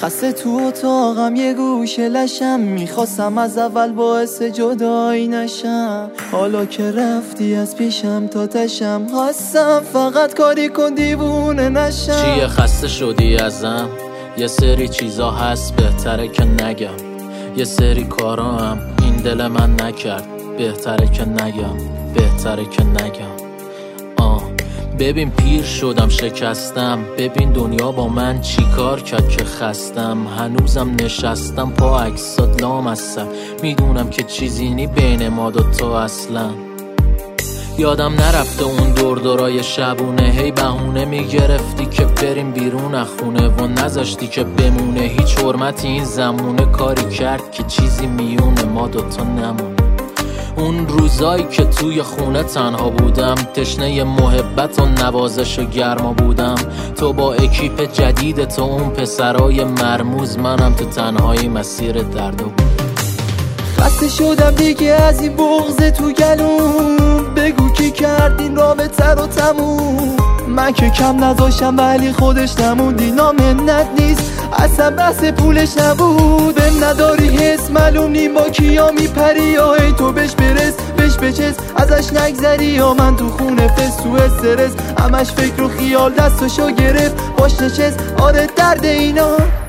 خسته تو اتاقم یه گوشه لشم، میخواستم از اول باعث جدایی نشم. حالا که رفتی از پیشم تا تشم، هستم فقط کاری کن دیوونه نشم. چیه خسته شدی ازم؟ یه سری چیزا هست بهتره که نگم، یه سری کارا هم این دل من نکرد، بهتره که نگم، بهتره که نگم. ببین پیر شدم شکستم، ببین دنیا با من چی کار کرد که خستم. هنوزم نشستم پا عکسات لامصب، میدونم که چیزی نی بین ما دوتا اصلا. یادم نرفته اون دورای شبونه، هی بهونه میگرفتی که بریم بیرون از خونه و نذاشتی که بمونه هیچ حرمتی این زمونه. کاری کرد که چیزی میونه ما دوتا نمونه. اون روزایی که توی خونه تنها بودم، تشنه محبت و نوازش و گرما بودم. تو با اکیپ جدید تو اون پسرای مرموز، منم تو تنهایی مسیر درد و بود. خسته شدم دیگه از این بغض تو گلوم، بگو کی کرد این رابطه رو تموم. من که کم نذاشتم ولی خودش نموند، اینا منت نیست اصلا بحث پولش نبود. بهم نداری حس معلوم نیم با کیا میپری، یا ای تو بهش برس بهش بچس ازش نگذری، یا من تو خونه فس تو استرس همش فکر و خیال دستشو گرفت باش نشست. آره درد اینا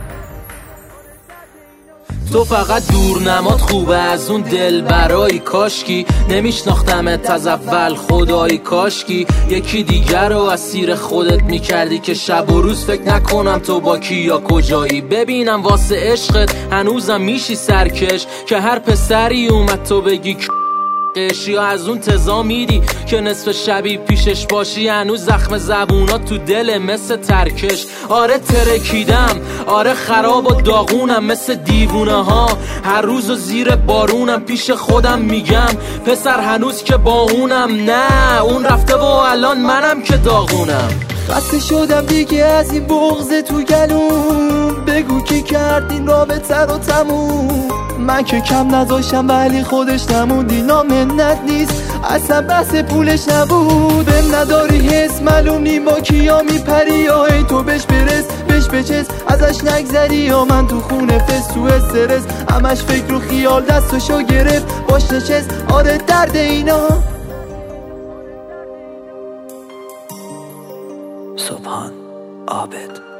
تو فقط دور نماد خوبه از اون دل برای کاشکی نمیشناختمت از اول خدایی کاشکی یکی دیگر رو اسیر خودت میکردی که شب و روز فکر نکنم تو با کی یا کجایی. ببینم واسه عشقت هنوزم میشی سرکش که هر پسری اومد تو بگی یا از اون تزا میدی که نصف شبی پیشش باشی. هنوز زخم زبونات تو دل مثل ترکش. آره ترکیدم، آره خراب و داغونم مثل دیوونه ها. هر روز و زیر بارونم پیش خودم میگم پسر هنوز که با اونم. نه اون رفته و الان منم که داغونم. خسته شدم دیگه از این بغض تو گلوم، بگو کی کرد این رابطه رو تموم. من که کم نذاشتم ولی خودش نموند، اینا منت نیست اصلا بحث پولش نبود. بهم نداری حس معلوم نیم با کیا میپری، یا ای تو بهش برس بهش بچس ازش نگذری، یا من تو خونه فس تو استرس همش فکر و خیال دستشو گرفت باش نشست. آره درد اینا. سبحان عابد